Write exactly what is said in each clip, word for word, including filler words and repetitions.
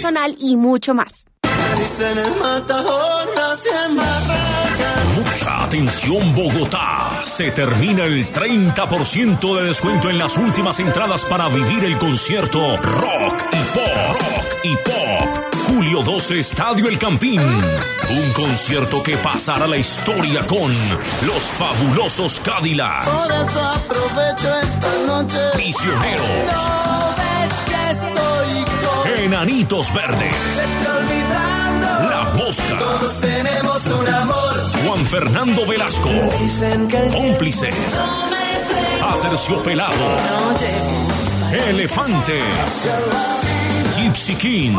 nacional y mucho más. Mucha atención, Bogotá. Se termina el treinta por ciento de descuento en las últimas entradas para vivir el concierto Rock y Pop. Rock y Pop. Julio doce, Estadio El Campín. Un concierto que pasará a la historia con los fabulosos Cadillacs. Por eso aprovecho esta noche. Prisioneros. No ves que estoy con... Enanitos Verdes. La Mosca. Todos tenemos un amor. Juan Fernando Velasco. Cómplices. Aterciopelado. Elefantes. Gypsy King.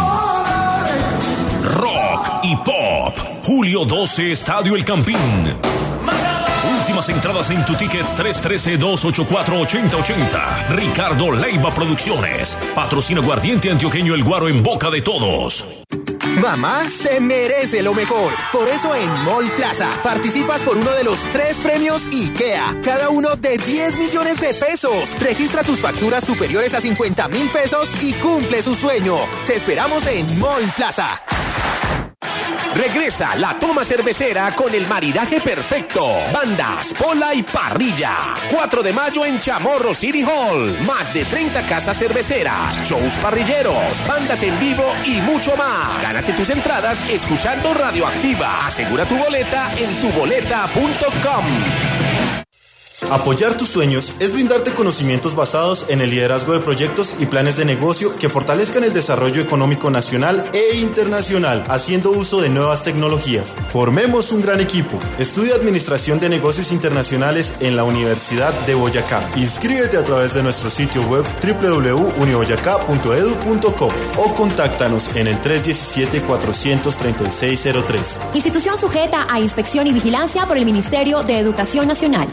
Rock y Pop. Julio doce, Estadio El Campín. Últimas entradas en tu ticket tres uno tres, dos ocho cuatro, ocho cero ocho cero. Ricardo Leiva Producciones. Patrocina Aguardiente Antioqueño El Guaro en boca de todos. Mamá se merece lo mejor. Por eso en Mall Plaza participas por uno de los tres premios IKEA, cada uno de diez millones de pesos. Registra tus facturas superiores a cincuenta mil pesos y cumple su sueño. Te esperamos en Mall Plaza. Regresa la toma cervecera con el maridaje perfecto. Bandas, pola y parrilla. cuatro de mayo en Chamorro City Hall. Más de treinta casas cerveceras, shows parrilleros, bandas en vivo y mucho más. Gánate tus entradas escuchando Radioactiva. Asegura tu boleta en tu boleta punto com. Apoyar tus sueños es brindarte conocimientos basados en el liderazgo de proyectos y planes de negocio que fortalezcan el desarrollo económico nacional e internacional, haciendo uso de nuevas tecnologías. Formemos un gran equipo. Estudia Administración de Negocios Internacionales en la Universidad de Boyacá. Inscríbete a través de nuestro sitio web doble u doble u doble u punto uniboyacá punto edu punto co o contáctanos en el tres uno siete, cuatro tres seis cero tres. Institución sujeta a inspección y vigilancia por el Ministerio de Educación Nacional.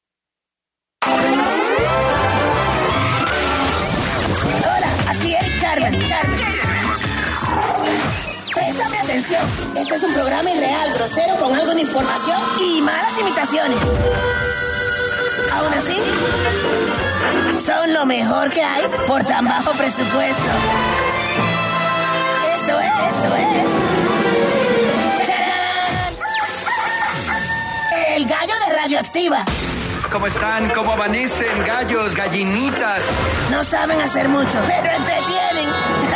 Préstame atención. Este es un programa irreal, grosero, con algo de información y malas imitaciones. Aún así, son lo mejor que hay por tan bajo presupuesto. Esto es, esto es. ¡Chachán! El gallo de Radioactiva. ¿Cómo están? ¿Cómo amanecen? Gallos, gallinitas. No saben hacer mucho, pero entretienen.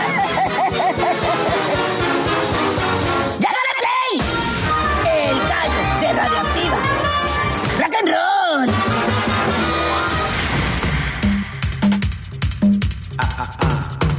¡Llágale play! El gallo de Radioactiva. Rock and roll. Ah, ah, ah.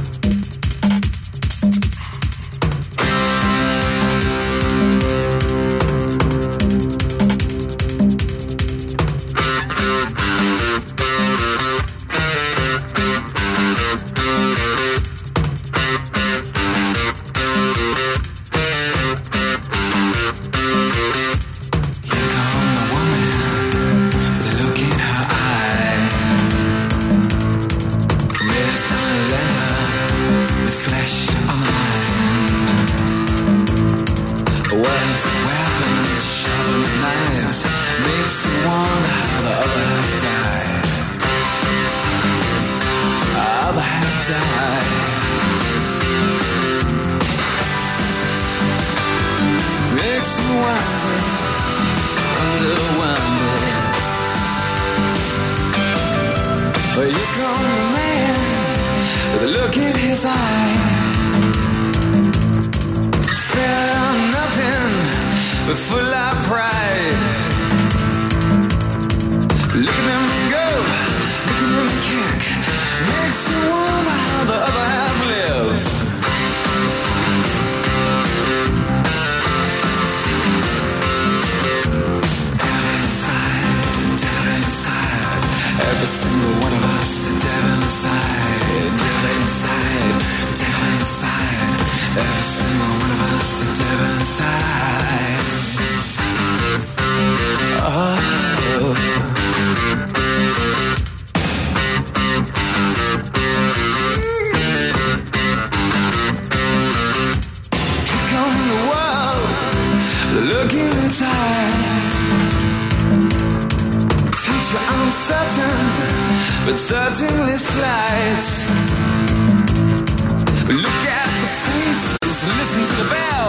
But certainly slight. Look at the face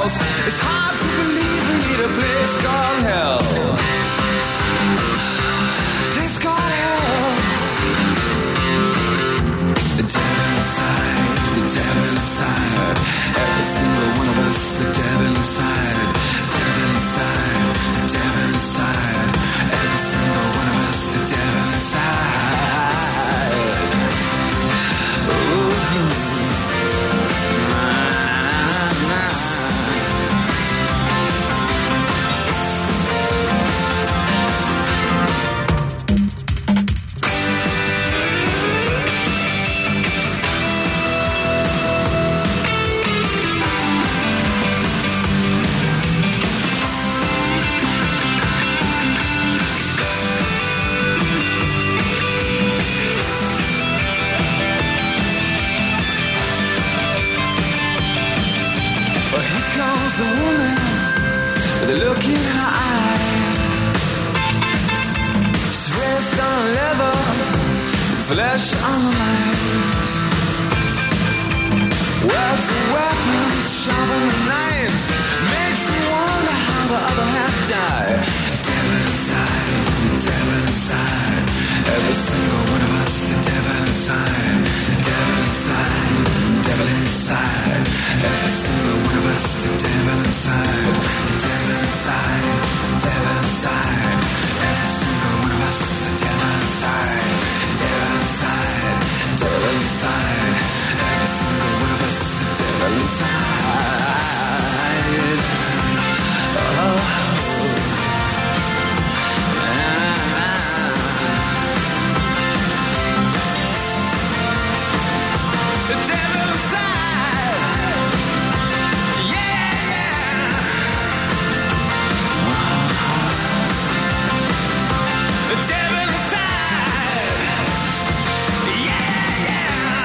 else. It's hard to believe we need a place called hell. Place called hell. The devil inside, the devil inside. Every single one of us, the devil inside. Devil inside, the devil inside. Every single one of us, the devil inside. Ooh. A woman with a look in her eye, dressed on leather, flesh on the mind. Words and weapons, sharper than knives, makes you wonder how the other half died. Devil inside, the devil inside. Every single one of us, the devil inside. The devil inside, the devil inside. Every single one of us, the devil inside. The devil inside, the devil inside. Every single one of us, the devil inside. Devil inside, devil inside. Every single one of us, the devil inside. Oh. The devil inside. Yeah, yeah. The devil inside. Yeah, yeah.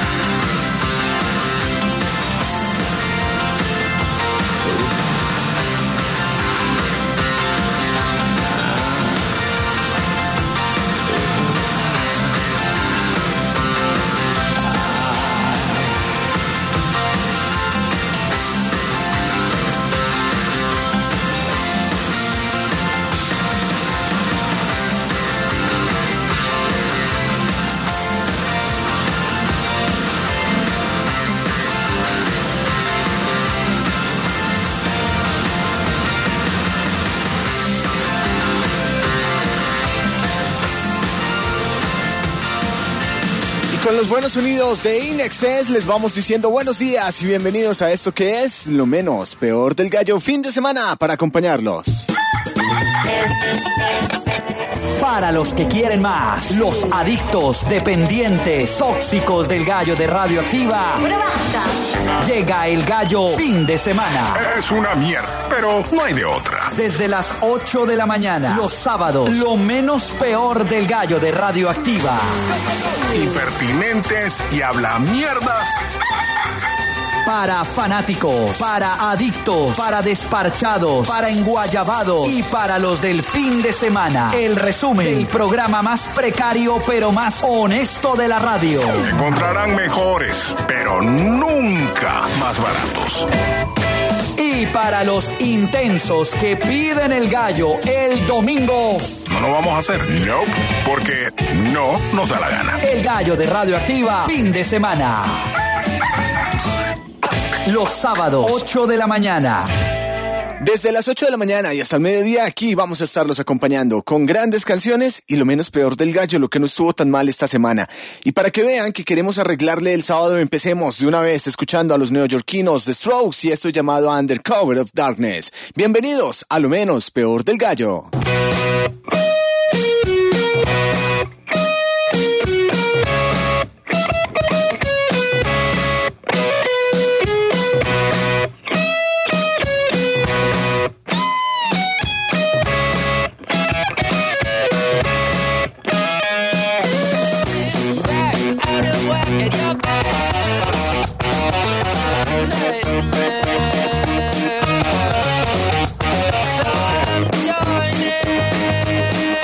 Con los buenos sonidos de In Excess les vamos diciendo buenos días y bienvenidos a esto que es lo menos peor del gallo, fin de semana para acompañarlos. Para los que quieren más, los adictos, dependientes, tóxicos del gallo de Radioactiva. Llega el gallo fin de semana. Es una mierda, pero no hay de otra. Desde las ocho de la mañana, los sábados, lo menos peor del gallo de Radioactiva. Impertinentes y habla mierdas. Para fanáticos, para adictos, para desparchados, para enguayabados y para los del fin de semana. El resumen del programa más precario pero más honesto de la radio. Encontrarán mejores, pero nunca más baratos. Y para los intensos que piden el gallo el domingo. No lo vamos a hacer, no, porque no nos da la gana. El gallo de Radioactiva, fin de semana. Los sábados, ocho de la mañana. Desde las ocho de la mañana y hasta el mediodía aquí vamos a estarlos acompañando con grandes canciones y lo menos peor del gallo, lo que no estuvo tan mal esta semana. Y para que vean que queremos arreglarle el sábado, empecemos de una vez escuchando a los neoyorquinos The Strokes y esto llamado Undercover of Darkness. Bienvenidos a lo menos peor del gallo. So I'm joining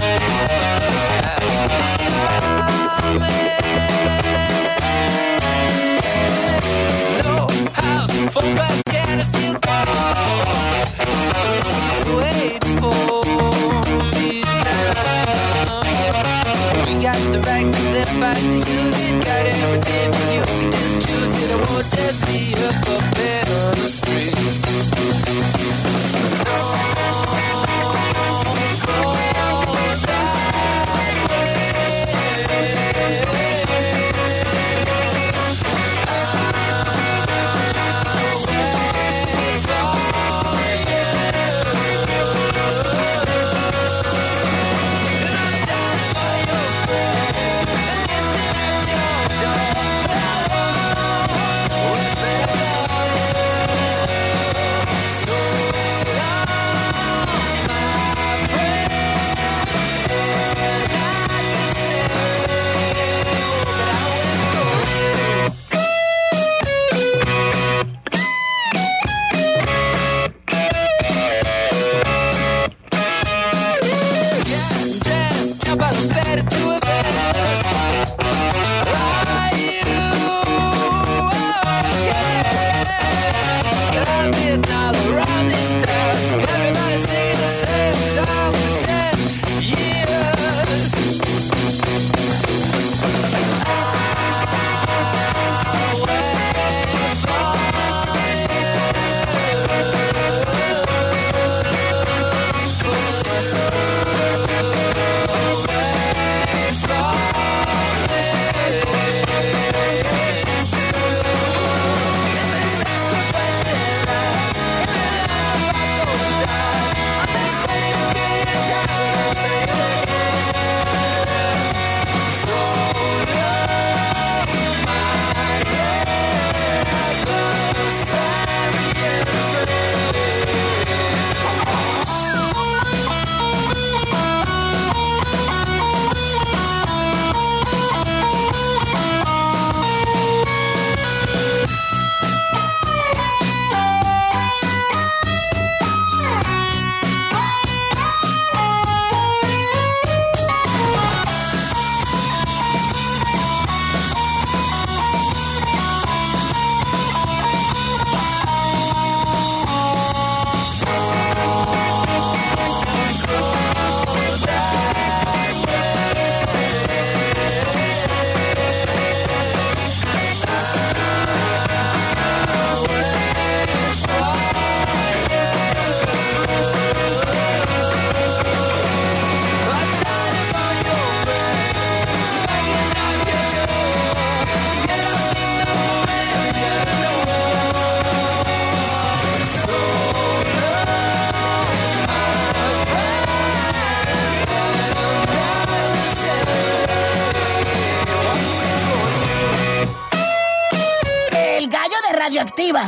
Radioactiva.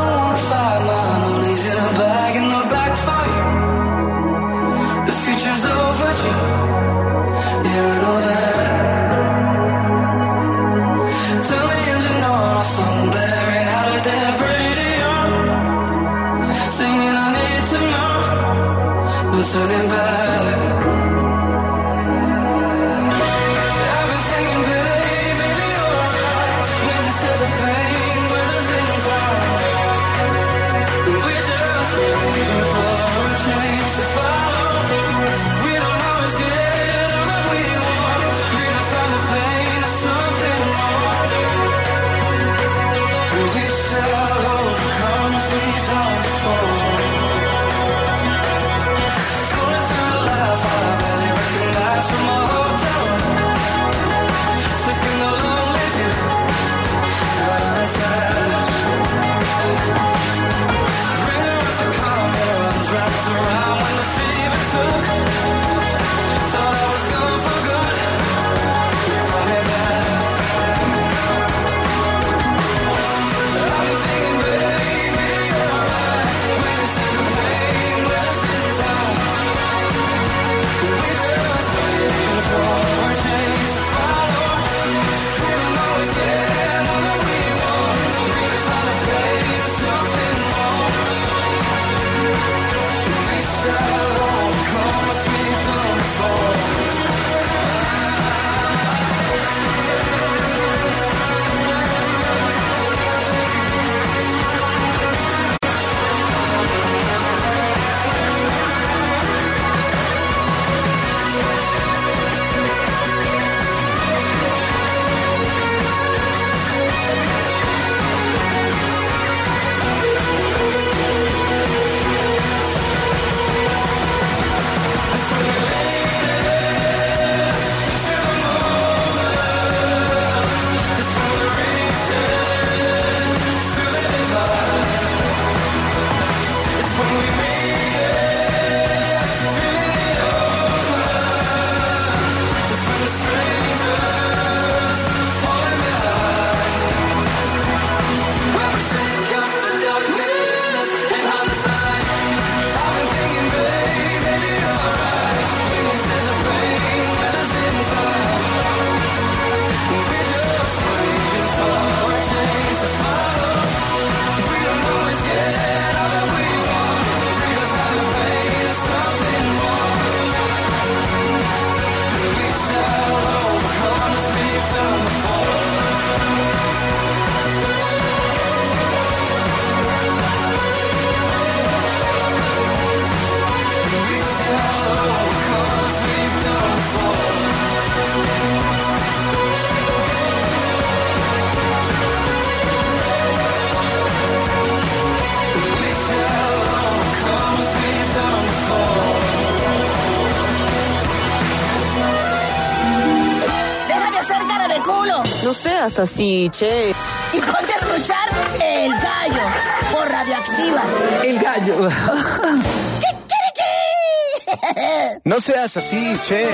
Turning back, I've been thinking, babe, maybe you're right when you said the pain where the things are. We're just waiting for a change to follow. We don't always get all that we want. We're gonna find the pain or something more. We shall overcome as we've done before. From a hotel, stuck in the lonely view, got unattached. Ringing with the comments wrapped around when the fever took. Thought I was gone for good, you brought me back. I've been thinking, babe, maybe you're right when you said the pain where the things are. We just for a change to follow. We don't always get all that we want. We can find a place, something more. We shall overcome as we've done before. No seas así, che. Y ponte a escuchar El Gallo por Radioactiva. El Gallo. No seas así, che.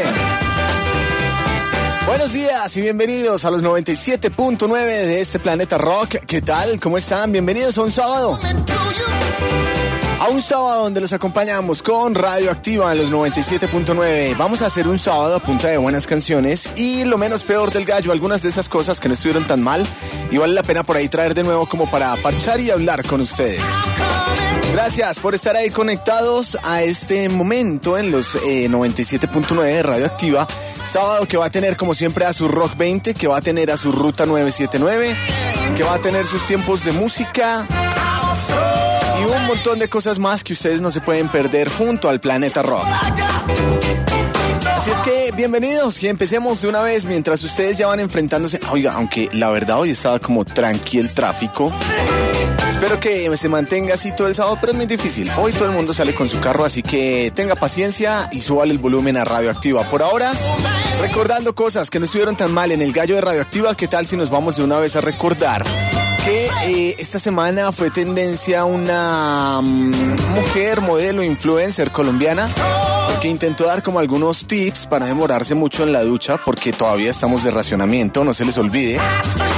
Buenos días y bienvenidos a los noventa y siete punto nueve de este Planeta Rock. ¿Qué tal? ¿Cómo están? Bienvenidos a un sábado. A un sábado donde los acompañamos con Radioactiva en los noventa y siete punto nueve. Vamos a hacer un sábado a punta de buenas canciones y lo menos peor del gallo, algunas de esas cosas que no estuvieron tan mal y vale la pena por ahí traer de nuevo como para parchar y hablar con ustedes. Gracias por estar ahí conectados a este momento en los eh, noventa y siete punto nueve de Radioactiva. Sábado que va a tener como siempre a su Rock veinte, que va a tener a su Ruta nueve siete nueve, que va a tener sus tiempos de música y un montón de cosas más que ustedes no se pueden perder junto al Planeta Rock. Así es que bienvenidos y empecemos de una vez mientras ustedes ya van enfrentándose. Oiga, aunque la verdad hoy estaba como tranqui el tráfico. Espero que se mantenga así todo el sábado, pero es muy difícil. Hoy todo el mundo sale con su carro, así que tenga paciencia y súbale el volumen a Radioactiva. Por ahora, recordando cosas que no estuvieron tan mal en el gallo de Radioactiva, ¿qué tal si nos vamos de una vez a recordar que eh, esta semana fue tendencia una um, mujer, modelo, influencer colombiana que intentó dar como algunos tips para demorarse mucho en la ducha porque todavía estamos de racionamiento, no se les olvide.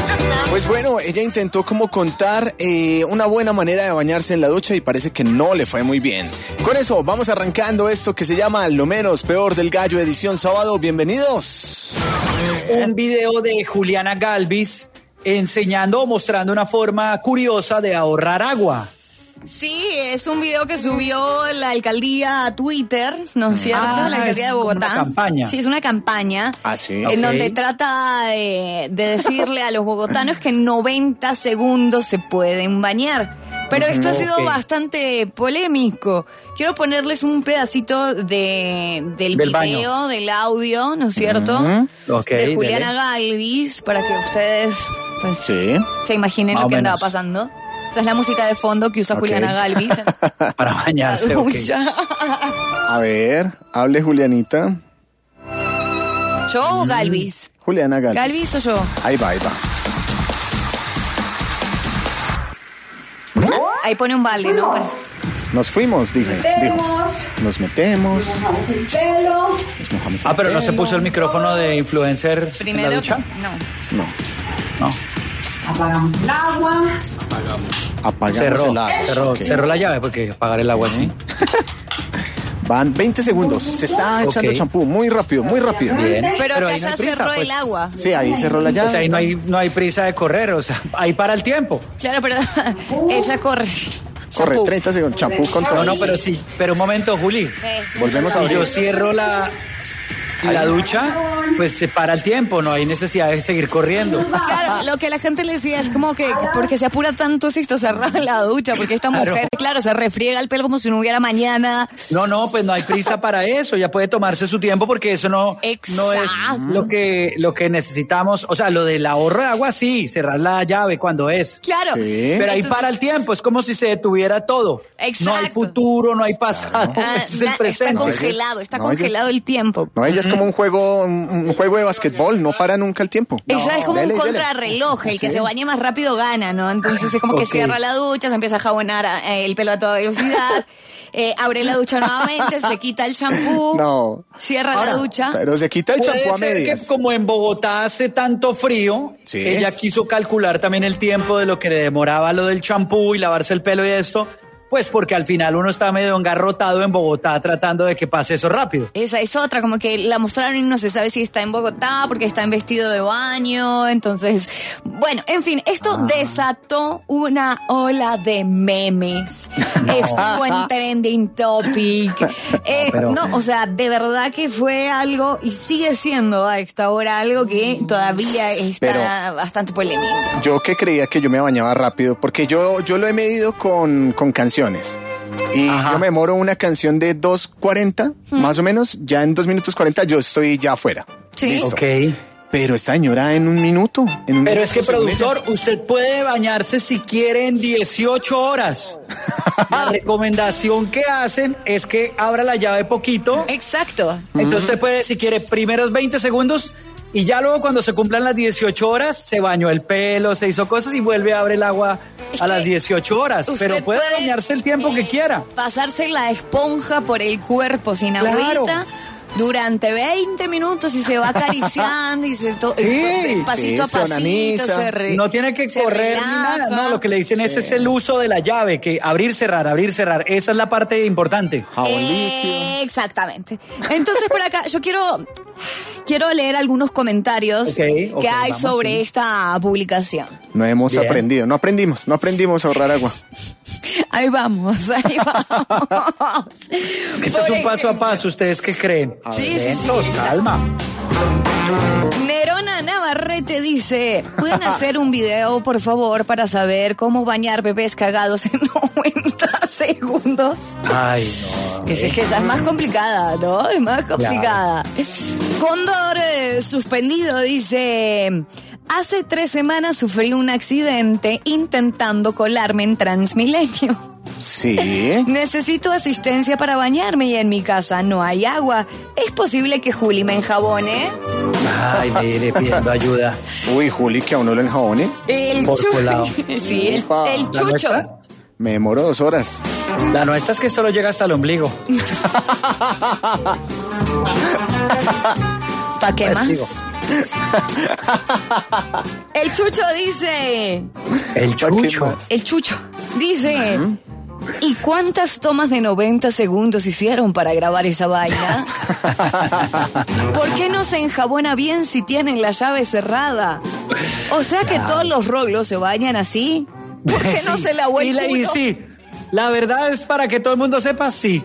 Pues bueno, ella intentó como contar eh, una buena manera de bañarse en la ducha y parece que no le fue muy bien. Con eso vamos arrancando esto que se llama Lo menos peor del gallo, edición sábado. Bienvenidos. Un video de Juliana Galvis enseñando o mostrando una forma curiosa de ahorrar agua. Sí, es un video que subió la alcaldía a Twitter, ¿no es cierto? Ah, la alcaldía de Bogotá. Es una campaña. Sí, es una campaña. Ah, sí. En Ok. donde trata de, de decirle a los bogotanos que en noventa segundos se pueden bañar. Pero esto ha sido Ok. bastante polémico. Quiero ponerles un pedacito de, del, Del video, baño. del audio, ¿no es cierto? Ok, de Juliana dele. Galvis, para que ustedes pues, Sí. se imaginen Más lo o que andaba menos. pasando. Esa es la música de fondo que usa Ok. Juliana Galvis. Para bañarse, ok. A ver, hable Julianita. ¿Yo o Galvis? Juliana Galvis. ¿Galvis o yo? Ahí va, ahí va. Ahí pone un balde, ¿no? Nos fuimos, dije. Dijo. Nos metemos. Nos mojamos el Ah, pero no se pelo. puso el micrófono de influencer en la Primero, ducha. no. No. No. Apagamos el agua. Apagamos Cerró, el agua. cerró, Ok. cerró la llave porque apagar el agua así. Van veinte segundos. Se está echando Ok. champú muy rápido, muy rápido. Bien. Pero, Pero que ahí no ya hay prisa, cerró pues. el agua. Sí, ahí cerró la llave. O sea, ahí no hay, no hay prisa de correr, o sea, ahí para el tiempo. Claro, pero ella corre. Corre, Champú. treinta segundos. Champú con todo. No, no, pero sí. Pero un momento, Juli. Eh, Volvemos a Si abrir. yo cierro la, la ducha, pues se para el tiempo, no hay necesidad de seguir corriendo. Claro, lo que la gente le decía es como que porque se apura tanto si esto cerraba la ducha, porque esta Claro. mujer, claro, se refriega el pelo como si no hubiera mañana. No, no, pues no hay prisa para eso, ya puede tomarse su tiempo porque eso no, no es Exacto. lo que, lo que necesitamos. O sea, lo del ahorro de agua, sí, cerrar la llave cuando es. Claro. Sí. Pero ahí Entonces- para el tiempo, es como si se detuviera todo. No hay Exacto. futuro, no hay pasado, Ah, ese es na- el está presente. congelado, está No, ella es- congelado el tiempo. No, ella es como un juego, un un juego de basquetbol, no para nunca el tiempo. Ella es como Dele, un dele. contrarreloj, el que Sí. se bañe más rápido gana, ¿no? Entonces es como que Ok. cierra la ducha, se empieza a jabonar eh, el pelo a toda velocidad, eh, abre la ducha nuevamente, se quita el champú, No, cierra la ducha. pero se quita el Puede champú a ser medias. que como en Bogotá hace tanto frío, Sí. ella quiso calcular también el tiempo de lo que le demoraba lo del champú y lavarse el pelo y esto, pues porque al final uno está medio engarrotado en Bogotá tratando de que pase eso rápido. Esa es otra, como que la mostraron y no se sabe si está en Bogotá porque está en vestido de baño, entonces, bueno, en fin, esto Ah. desató una ola de memes. Estuvo en trending topic. Eh, pero- no, o sea, de verdad que fue algo y sigue siendo a esta hora algo que todavía está Pero- bastante polémico. Yo que creía que yo me bañaba rápido, porque yo, yo lo he medido con, con canciones. Y yo me demoro una canción de dos cuarenta, más o menos, ya en dos minutos cuarenta yo estoy ya afuera. Sí. Listo. Ok. Pero esta señora en un minuto. En un Pero minuto es que, se mete. productor, usted puede bañarse si quiere en dieciocho horas. La recomendación que hacen es que abra la llave poquito. Exacto. Entonces usted puede, si quiere, primeros veinte segundos y ya luego cuando se cumplan las dieciocho horas, se bañó el pelo, se hizo cosas y vuelve a abrir el agua Es a las que dieciocho horas. usted Pero puede puede- bañarse el tiempo que quiera. Pasarse la esponja por el cuerpo sin Claro. agüita durante veinte minutos y se va acariciando y se to- Sí, pasito sí, a se pasito onaniza. se re- No tiene que se correr ni relaja. nada. No, lo que le dicen ese es el uso de la llave, que abrir, cerrar, abrir, cerrar. Esa es la parte importante. Jabón líquido. Eh, Exactamente. Entonces por acá yo quiero quiero leer algunos comentarios Ok, ok, que hay vamos, sobre sí. esta publicación. No hemos Bien. aprendido, no aprendimos, no aprendimos a ahorrar agua. Ahí vamos, ahí vamos. Esto Por es un paso a ejemplo, paso. ¿Ustedes qué creen? Sí, sí, sí, Lentos, exacto. calma. Nerona Navarrete dice, ¿pueden hacer un video, por favor, para saber cómo bañar bebés cagados en noventa segundos? Ay, no. Que si es que esa es más complicada, ¿no? Es más complicada. Cóndor eh, suspendido dice, hace tres semanas sufrí un accidente intentando colarme en Transmilenio. Sí. Necesito asistencia para bañarme y en mi casa no hay agua. ¿Es posible que Juli me enjabone? Ay, mire, pidiendo ayuda. Uy, Juli, que a uno lo enjabone. El Por chu- colado. Sí, el, Upa. el ¿La chucho. nuestra? Me demoro dos horas. La nuestra es que solo llega hasta el ombligo. ¿Para qué Pues más? digo, El Chucho dice... El Chucho. El Chucho dice... ¿Y cuántas tomas de noventa segundos hicieron para grabar esa vaina? ¿Por qué no se enjabona bien si tienen la llave cerrada? O sea que todos los roglos se bañan así. ¿Por qué no Sí. se lavó el y, la- y culo? sí, la verdad es para que todo el mundo sepa, sí.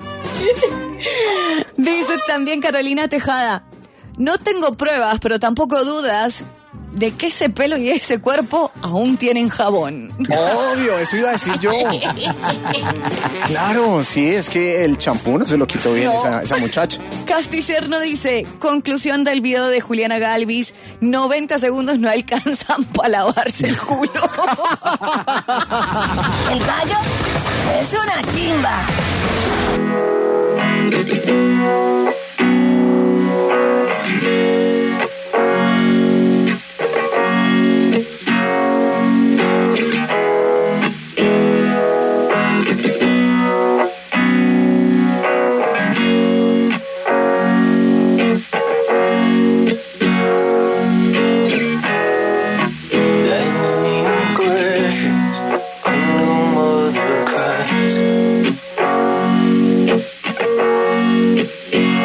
Dice también Carolina Tejada. No tengo pruebas, pero tampoco dudas de que ese pelo y ese cuerpo aún tienen jabón. Obvio, eso iba a decir yo. Claro, sí, es que el champú no se lo quitó bien No. esa, esa muchacha. Castillero dice, conclusión del video de Juliana Galvis, noventa segundos no alcanzan para lavarse el culo. El gallo es una chimba. Questions, a new mother cries.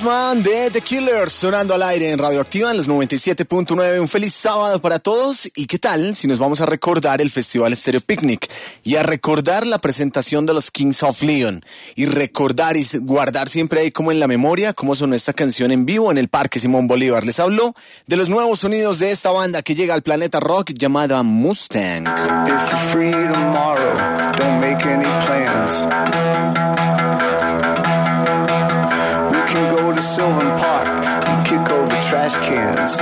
Man de The Killers sonando al aire en Radioactiva en los noventa y siete punto nueve. Un feliz sábado para todos. ¿Y qué tal si nos vamos a recordar el Festival Stereo Picnic y a recordar la presentación de los Kings of Leon y recordar y guardar siempre ahí como en la memoria cómo sonó esta canción en vivo en el Parque Simón Bolívar? Les habló de los nuevos sonidos de esta banda que llega al planeta rock llamada Mustang. If you're free tomorrow, don't make any plans. We can go to Sylvan Park and kick over trash cans.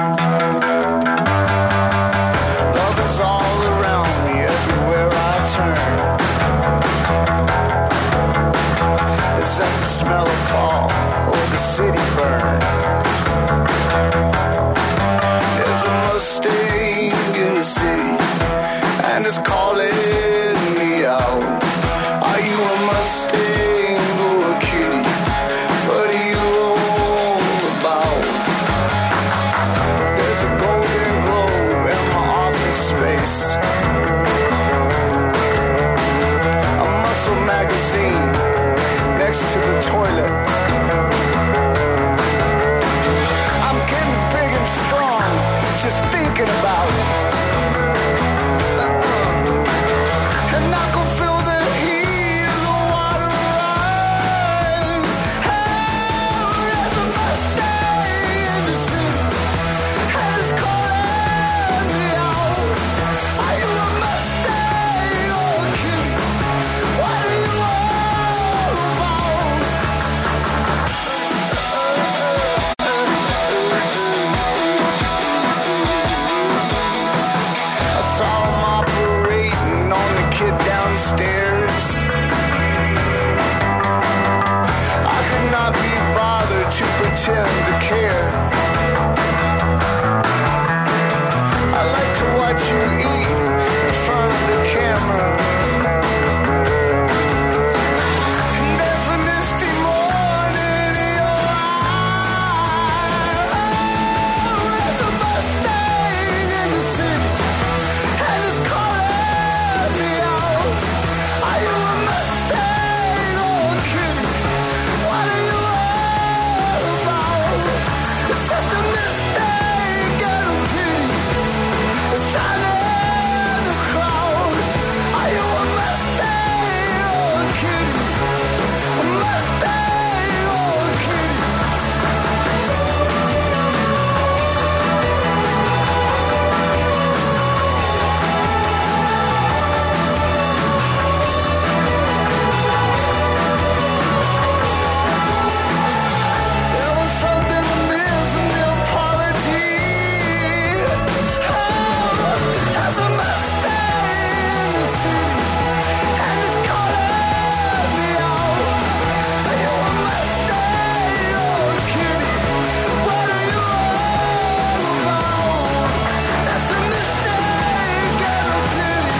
Love is all around me, everywhere I turn. Is that the smell of fall or the city burn? There's a Mustang in the city, and it's calling me out. Are you a Mustang or a kitty? What are you all about? There's a golden globe in my office space, a muscle magazine next to the toilet. I'm getting big and strong just thinking about it. And I can feel the heat of the water rise. Oh, there's a Mustang in the city, and it's calling me out. Are you a Mustang or a kitty? What are you all about? I saw him operating on the kid downstairs. I could not be bothered to pretend to care. I like to watch you eat in front of the camera. And there's a misty morning in your eyes. Oh, there's a Mustang in the city, and it's calling me out. Are you a Mustang or a kitty? What are you all about? It's just a mistake and a pity, shining in the crowd. Are you a Mustang or a kitty? A Mustang or a kitty? There was something amiss in the apology. Oh, there's a Mustang in the city, and it's calling me out. Are you a Mustang or a kitty? What are you all about? That's a mistake and a pity,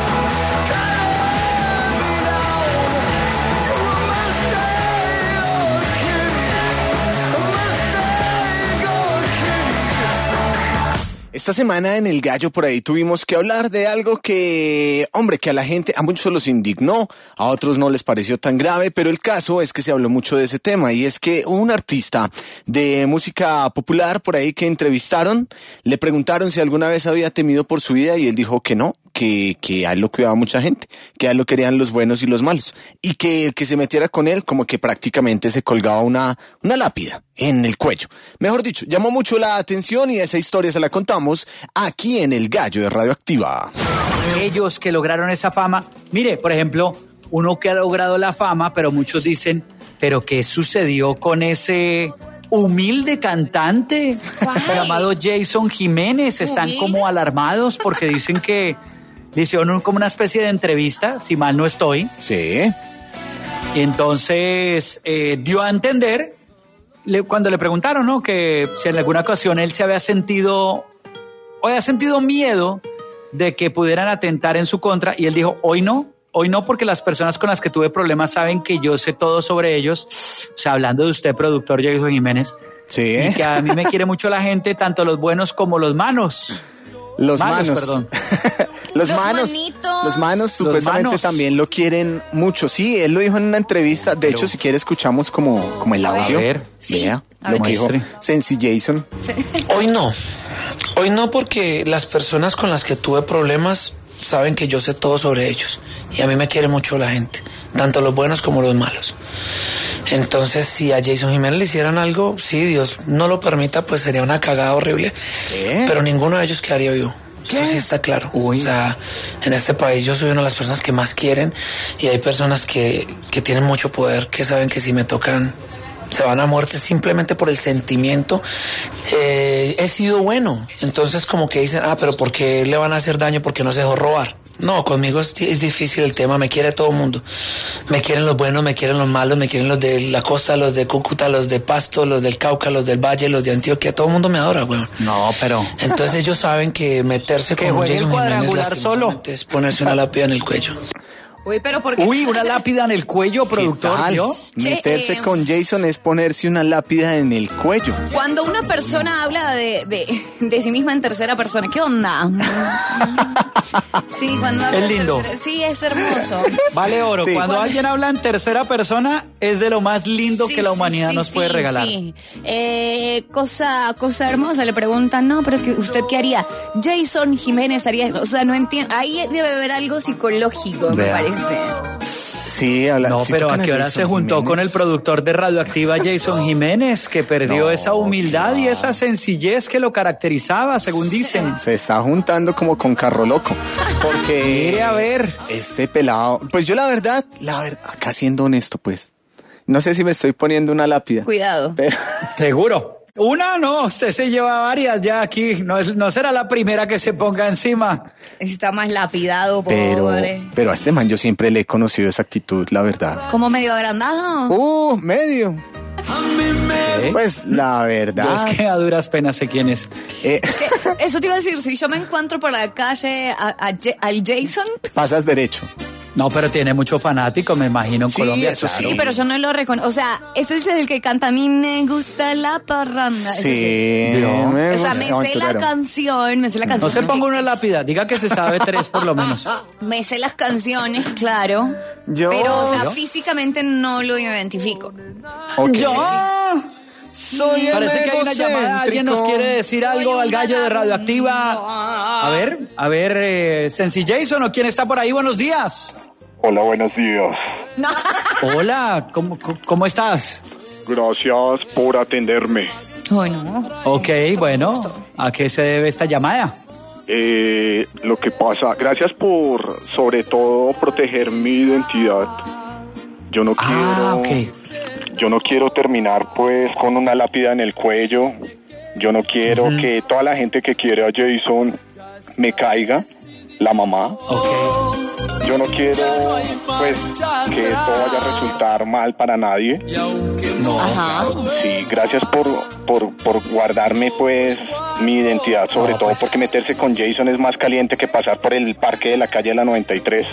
cutting me down. You're a Mustang or a kitty? A Mustang or a kitty? Esta semana en El Gallo por ahí tuvimos que hablar de algo que, hombre, que a la gente, a muchos los indignó, a otros no les pareció tan grave, pero el caso es que se habló mucho de ese tema y es que un artista de música popular por ahí que entrevistaron, le preguntaron si alguna vez había temido por su vida y él dijo que no, que, que a él lo cuidaba mucha gente, que a él lo querían los buenos y los malos y que el que se metiera con él como que prácticamente se colgaba una, una lápida en el cuello. Mejor dicho, llamó mucho la atención y esa historia se la contamos aquí en El Gallo de Radioactiva. Ellos que lograron esa fama. Mire, por ejemplo, uno que ha logrado la fama, pero muchos dicen, ¿pero qué sucedió con ese humilde cantante llamado Jason Jiménez? Están Humilde. como alarmados porque dicen que le hicieron como una especie de entrevista, si mal no estoy. Sí. Y entonces eh, dio a entender, le, cuando le preguntaron, ¿no?, que si en alguna ocasión él se había sentido o había sentido miedo de que pudieran atentar en su contra, y él dijo, hoy no, hoy no, porque las personas con las que tuve problemas saben que yo sé todo sobre ellos. O sea, hablando de usted, productor Jason Jiménez, sí, y que a mí me quiere mucho la gente, tanto los buenos como los malos. Los malos, manos. perdón. Los, Los manos, manitos. los manos supuestamente manos. también lo quieren mucho. Sí, él lo dijo en una entrevista. De hecho, si quiere escuchamos como, como el A ver. audio. A ver. Vea a lo ver. que dijo Muestre. Sensi Jason. Hoy no. Hoy no porque las personas con las que tuve problemas saben que yo sé todo sobre ellos. Y a mí me quiere mucho la gente, tanto los buenos como los malos. Entonces, si a Jason Jiménez le hicieran algo, sí, Dios no lo permita, pues sería una cagada horrible. ¿Qué? Pero ninguno de ellos quedaría vivo. Eso sí está claro. O sea, en este país yo soy una de las personas que más quieren y hay personas que, que tienen mucho poder, que saben que si me tocan se van a muerte simplemente por el sentimiento. Eh, he sido bueno. Entonces como que dicen, ah, pero ¿por qué le van a hacer daño? Porque no se dejó robar. No, conmigo es, es difícil el tema, me quiere todo el mundo. Me quieren los buenos, me quieren los malos, me quieren los de la costa, los de Cúcuta, los de Pasto, los del Cauca, los del Valle, los de Antioquia, todo el mundo me adora, weón. No, pero... Entonces ellos saben que meterse Que con un juegue el Jason Jiménez cuadrangular lastimosamente es ponerse una lápida en el cuello. Uy, pero ¿por qué? Uy, una lápida en el cuello, productor, Tal. ¿yo? Meterse Che, eh, con Jason es ponerse una lápida en el cuello. Cuando una persona habla de, de, de sí misma en tercera persona, ¿qué onda? Sí, cuando habla Es en lindo. tercera- sí, es hermoso. Vale oro. Sí. Cuando Cuando- alguien habla en tercera persona, es de lo más lindo Sí, que la sí, humanidad sí, nos puede sí, regalar. sí. Eh, cosa, cosa hermosa, le preguntan, no, pero que ¿usted qué haría? Jason Jiménez haría eso. O sea, no entiendo. Ahí debe haber algo psicológico, me Vea. parece. Sí, habla. No, sí pero tocan ¿a qué hora Jason se juntó Jiménez. con el productor de Radioactiva, Jason Jiménez, que perdió No, esa humildad y esa sencillez que lo caracterizaba, según dicen? Se está juntando como con Carro Loco. Porque. Mire a ver. Este pelado. Pues yo la verdad, la verdad, acá siendo honesto, pues. No sé si me estoy poniendo una lápida. Cuidado. Pero, Seguro. Una no, usted se lleva varias ya aquí. No, es, no será la primera que se ponga encima. Está más lapidado, pero, pobre. pero a este man yo siempre le he conocido esa actitud, la verdad. Como medio agrandado. Uh, medio. ¿Eh? Pues la Yo verdad. es que a duras penas sé quién es. eh, ¿Qué? Eso te iba a decir, si yo me encuentro por la calle a- a Ja- al Jason, pasas derecho. No, pero tiene mucho fanático, me imagino, en Sí, Colombia. eso claro. sí, pero yo no lo reconozco. O sea, ese es el que canta a mí me gusta la parranda. Ese Sí. Yo. me O sea, gusta, me sé la aventurero. canción, me sé la No canción. se ponga una lápida, diga que se sabe tres por lo menos. Me sé las canciones, claro. Yo- Pero, o sea, ¿Yo? físicamente no lo identifico. Ok. Yo Soy el Parece que hay una llamada, alguien nos egocéntrico. quiere decir algo al gallo de Radioactiva. A ver, a ver, eh, Sensi Jason, ¿o quién está por ahí? Buenos días. Hola, buenos días. Hola, ¿cómo, cómo estás? Gracias por atenderme. Bueno. Ok, bueno, ¿a qué se debe esta llamada? Eh, lo que pasa, gracias por, sobre todo, proteger mi identidad. Yo no Ah, quiero, ok. yo no quiero terminar, pues, con una lápida en el cuello. Yo no quiero Ujú. que toda la gente que quiere a Jason me caiga, la mamá. Ok. Yo no quiero, pues, que esto vaya a resultar mal para nadie. No. Ajá. Sí, gracias por, por, por guardarme, pues, mi identidad, sobre No, todo pues. porque meterse con Jason es más caliente que pasar por el parque de la calle de la noventa y tres.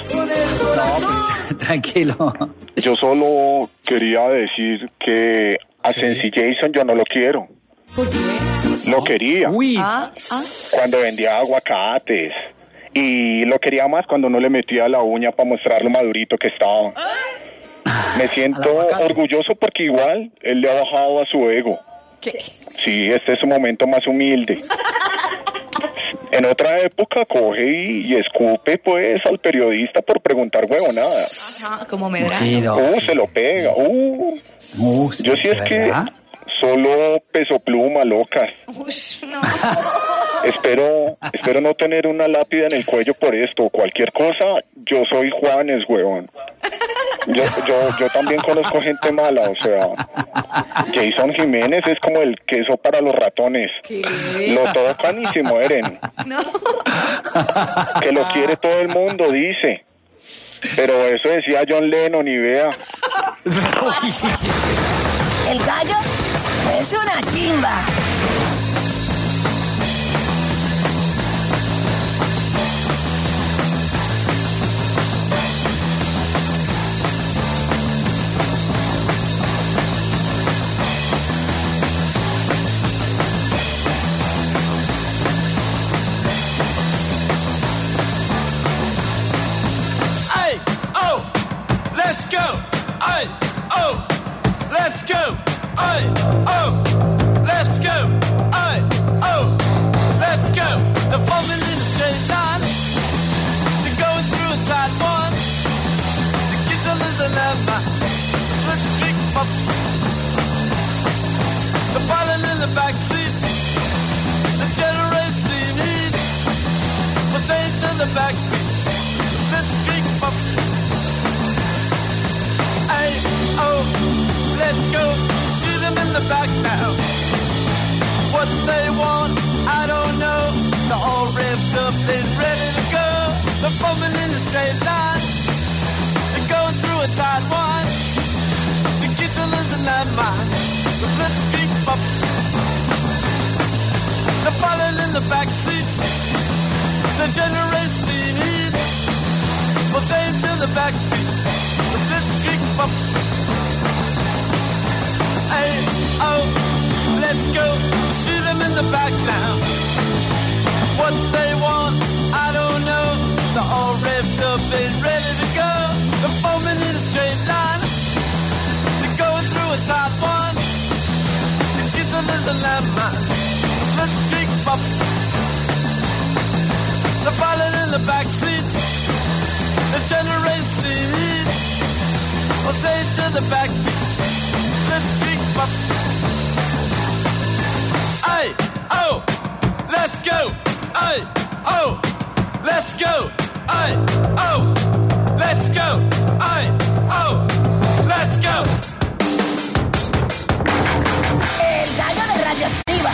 Tranquilo. Yo solo quería decir que a Sensi Jason yo no lo quiero. ¿Por qué? Lo quería Uy, Ah, ah. cuando vendía aguacates. Y lo quería más cuando no le metía la uña para mostrar lo madurito que estaba. Me siento Al aguacate. orgulloso porque igual él le ha bajado a su ego. ¿Qué? Sí, este es su momento más humilde. En otra época coge y, y escupe, pues, al periodista por preguntar huevonadas. Ajá, como Medrano. sí, no. Uh, se lo pega. Uh, Uh, yo sí es que ¿verdad? solo peso pluma, locas. Ush, no. Espero, espero no tener una lápida en el cuello por esto. Cualquier cosa, yo soy Juanes, huevón. Yo, yo, yo también conozco gente mala, o sea, Jason Jiménez es como el queso para los ratones. ¿Qué? Lo tocan y se mueren. No. Que lo quiere todo el mundo, dice. Pero eso decía John Lennon, y vea. El gallo es una chimba. back now. What they want, I don't know. They're all revved up and ready to go. They're forming in a straight line. They're going through a tight one. The kids are losing their mind. The blitzkrieg pop. They're falling in the back seats. The generation heat. Well, they to the back seat. The blitzkrieg pop. Hey, oh, let's go. Shoot them in the back now. What they want, I don't know. They're all revved up and ready to go. They're forming in a straight line. They're going through a tight one. The kids are losing their mind. Let's kick pop. They're falling in the back seats. The generation heat. Well, say to the back seat. Let's kick pop. Hey, oh, let's go. Hey, oh, let's go. Hey, oh, let's go. Hey, oh, let's go. El gallo de Radioactiva.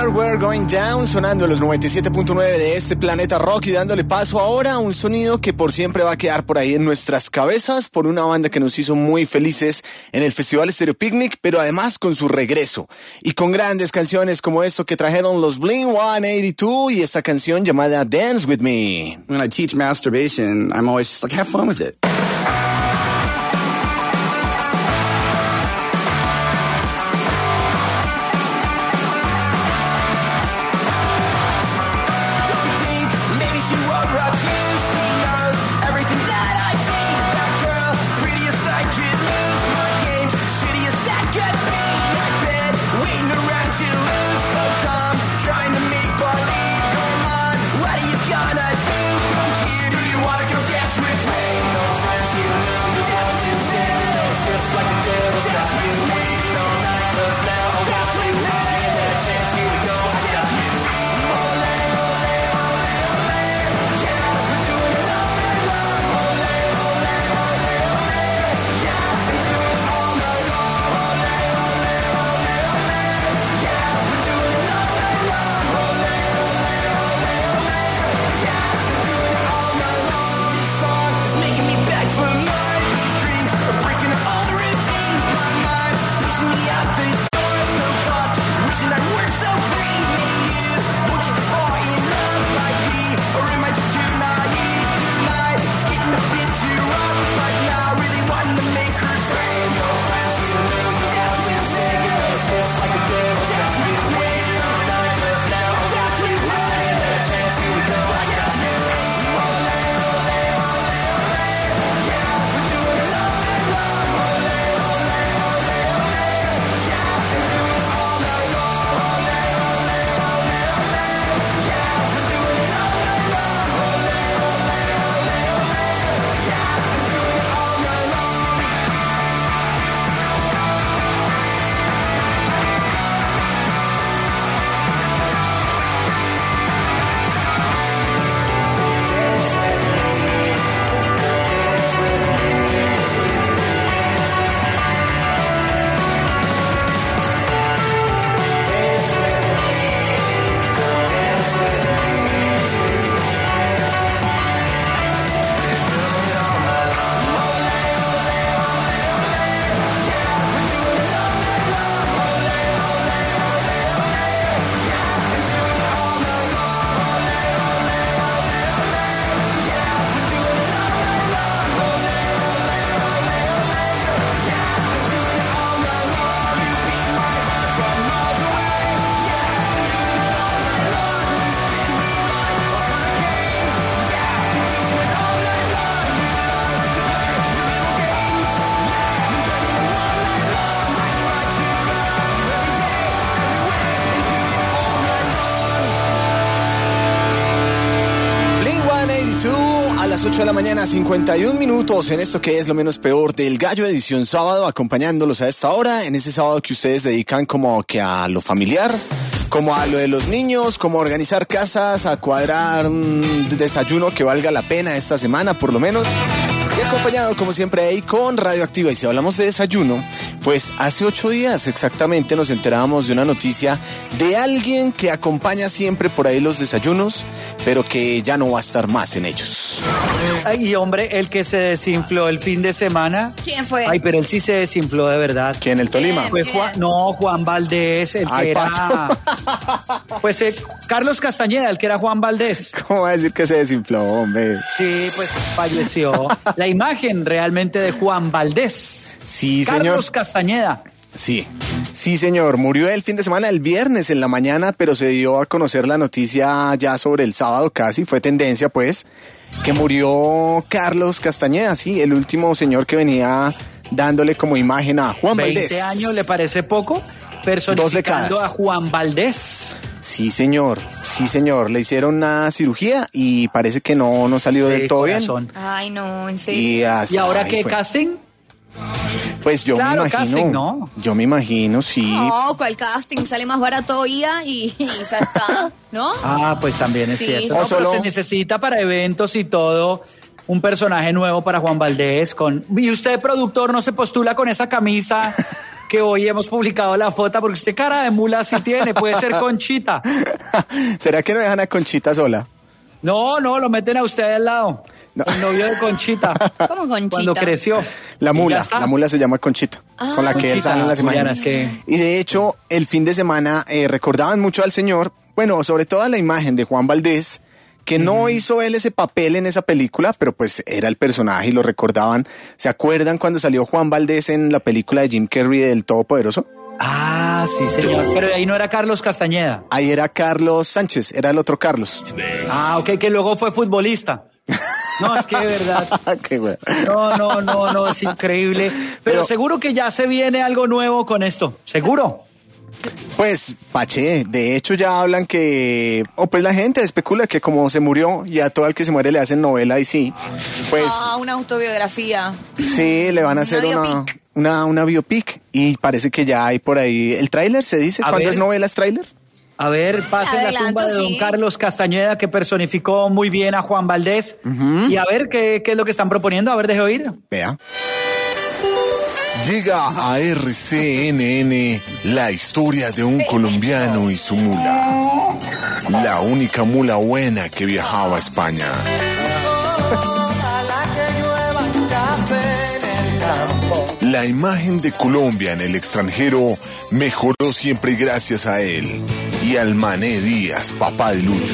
While We're Going Down, sonando los noventa y siete punto nueve de este planeta rock y dándole paso ahora a un sonido que por siempre va a quedar por ahí en nuestras cabezas por una banda que nos hizo muy felices en el Festival Stereo Picnic, pero además con su regreso y con grandes canciones como esto que trajeron los Blink one eighty-two y esta canción llamada Dance With Me. When I teach masturbation, I'm always just like, have fun with it. A las ocho de la mañana, cincuenta y un minutos en esto que es lo menos peor del Gallo, edición sábado, acompañándolos a esta hora, en ese sábado que ustedes dedican como que a lo familiar, como a lo de los niños, como a organizar casas, a cuadrar un desayuno que valga la pena esta semana por lo menos. Y acompañado como siempre ahí con Radioactiva. Y si hablamos de desayuno, pues hace ocho días exactamente nos enterábamos de una noticia de alguien que acompaña siempre por ahí los desayunos, pero que ya no va a estar más en ellos. Ay, y hombre, el que se desinfló el fin de semana. ¿Quién fue? Ay, pero él sí se desinfló de verdad. ¿Quién? ¿El Tolima? Fue Juan, no, Juan Valdés, el Ay, que era... Pues eh, Carlos Castañeda, el que era Juan Valdés. ¿Cómo va a decir que se desinfló, hombre? Sí, pues falleció. La imagen realmente de Juan Valdés. Sí, Carlos señor. Carlos Castañeda. Sí, sí señor, murió el fin de semana, el viernes en la mañana, pero se dio a conocer la noticia ya sobre el sábado casi, fue tendencia pues, que murió Carlos Castañeda, sí, el último señor que venía dándole como imagen a Juan Valdés. veinte años, ¿le parece poco? Personificando a Juan Valdés. Sí, señor, sí, señor, le hicieron una cirugía y parece que no, no salió Sí, del todo corazón. bien. Ay, no, en serio. Y, hasta ¿Y ahora ahí qué, fue. casting? Pues yo Claro, me imagino, casting, ¿no? yo me imagino, sí. No, ¿cuál casting? Sale más barato I A y, y ya está, ¿no? Ah, pues también es Sí, cierto. sí. No, O pero solo- se necesita para eventos y todo un personaje nuevo para Juan Valdés. Con... ¿Y usted, productor, no se postula con esa camisa que hoy hemos publicado la foto, porque usted cara de mula sí tiene, puede ser Conchita. ¿Será que no dejan a Conchita sola? No, no, lo meten a usted al lado. No. El novio de Conchita. ¿Cómo Conchita? Cuando creció. La mula, la mula se llama Conchita, ah, con la que él sale en las imágenes. Que... Y de hecho, el fin de semana eh, recordaban mucho al señor, bueno, sobre todo a la imagen de Juan Valdés, que no mm. hizo él ese papel en esa película, pero pues era el personaje y lo recordaban. ¿Se acuerdan cuando salió Juan Valdés en la película de Jim Carrey del Todopoderoso? Ah, sí, señor. Pero ahí no era Carlos Castañeda. Ahí era Carlos Sánchez, era el otro Carlos. Ah, ok, que luego fue futbolista. No, es que de verdad. Qué bueno. No, no, no, no, es increíble. Pero, Pero seguro que ya se viene algo nuevo con esto. ¿Seguro? Pues, Pache, de hecho ya hablan que, o oh, pues la gente especula que como se murió y a todo el que se muere le hacen novela y sí, pues... Ah, una autobiografía. Sí, le van a hacer una, una, una, una biopic y parece que ya hay por ahí, ¿el tráiler se dice? A ¿Cuándo ver. es novela es tráiler? A ver, pase la tumba de don sí. Carlos Castañeda, que personificó muy bien a Juan Valdés. Uh-huh. Y a ver qué, qué es lo que están proponiendo, a ver, deje oír. Vea. Llega a R C N N la historia de un colombiano y su mula. La única mula buena que viajaba a España. La imagen de Colombia en el extranjero mejoró siempre gracias a él y al Mané Díaz, papá de Lucho.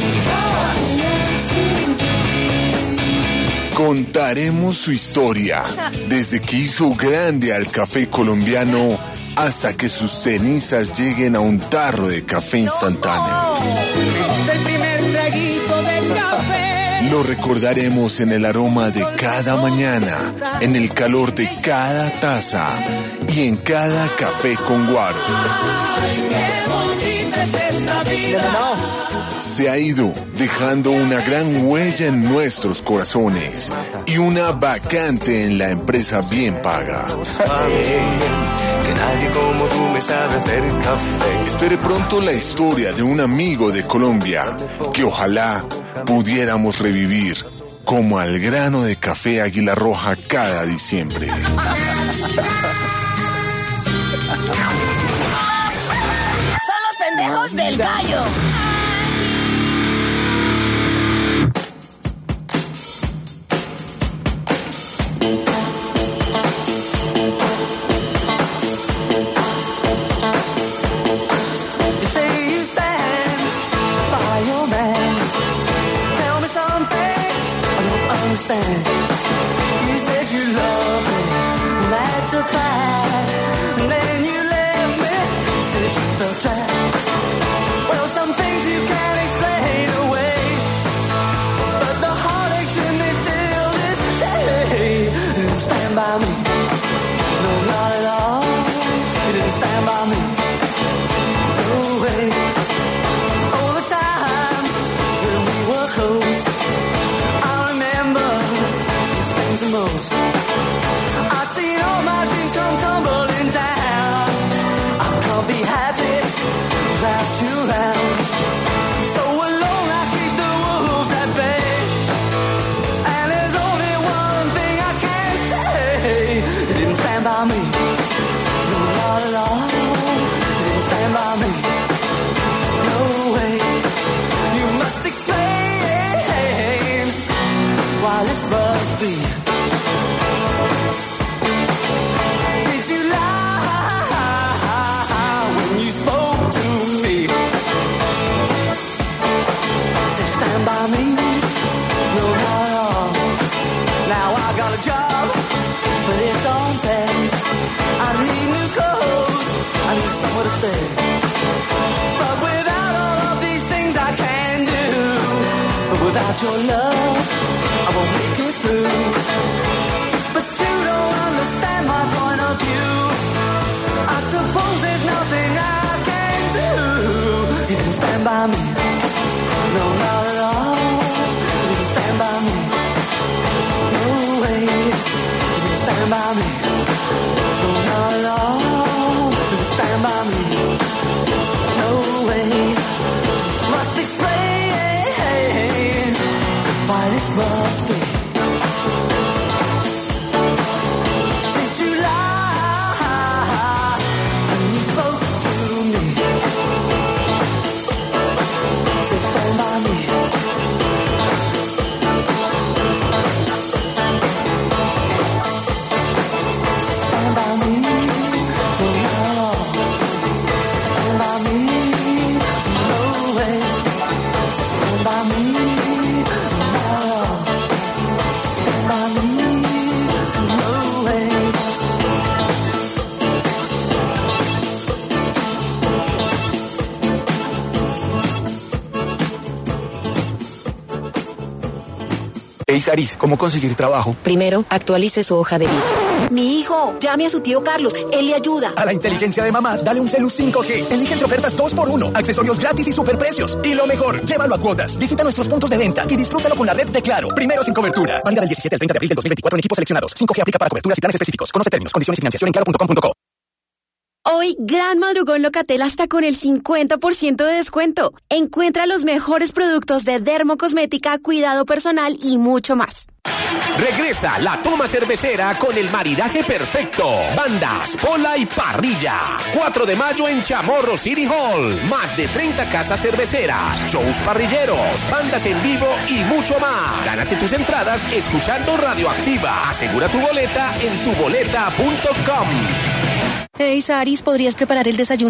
Contaremos su historia, desde que hizo grande al café colombiano hasta que sus cenizas lleguen a un tarro de café instantáneo. El primer traguito de café. Lo recordaremos en el aroma de cada mañana, en el calor de cada taza y en cada café con guaro. Ay, qué bonita es esta vida. Se ha ido dejando una gran huella en nuestros corazones y una vacante en la empresa bien paga. Que nadie como tú me sabe hacer café. Espere pronto la historia de un amigo de Colombia que ojalá pudiéramos revivir como al grano de café Águila Roja cada diciembre. Son los pendejos del gallo. You said you love me, that's a fact. And then you left me, said you felt trapped. Well, some things you can't explain away, but the heartaches in me till this day. You didn't stand by me, no, not at all. You didn't stand by me, no way. All the times when we were close, the most. I've seen all my dreams come tumbling down. I can't be happy without you around. So alone I keep the wolves at bay. And there's only one thing I can say. You didn't stand by me, no, not at all. You didn't stand by me, no way. You must explain why this must be. Did you lie when you spoke to me? Said stand by me, no, not at all. Now I got a job, but it don't pay. I need new clothes, I need somewhere to stay. But without all of these things I can do, but without your love I won't make it through. But you don't understand my point of view. I suppose there's nothing I can do. You didn't stand by me, no, not at all. You didn't stand by me, no way. You didn't stand by me, no, not at all. You didn't stand by me, no way. Must explain why this must be. Did you lie Hey, Saris, ¿cómo conseguir trabajo? Primero, actualice su hoja de vida. Mi hijo, llame a su tío Carlos, él le ayuda. A la inteligencia de mamá, dale un celu cinco G. Elige entre ofertas dos por uno, accesorios gratis y superprecios. Y lo mejor, llévalo a cuotas. Visita nuestros puntos de venta y disfrútalo con la red de Claro. Primero sin cobertura. Válida del diecisiete al treinta de abril del dos mil veinticuatro en equipos seleccionados. cinco G aplica para coberturas y planes específicos. Conoce términos, condiciones y financiación en claro punto com punto co. Hoy, gran madrugón Locatel hasta con el cincuenta por ciento de descuento. Encuentra los mejores productos de dermocosmética, cuidado personal y mucho más. Regresa la toma cervecera con el maridaje perfecto. Bandas, Pola y Parrilla. cuatro de mayo en Chamorro City Hall. Más de treinta casas cerveceras, shows parrilleros, bandas en vivo y mucho más. Gánate tus entradas escuchando Radioactiva. Asegura tu boleta en tu boleta punto com. Hey, Saris, ¿podrías preparar el desayuno?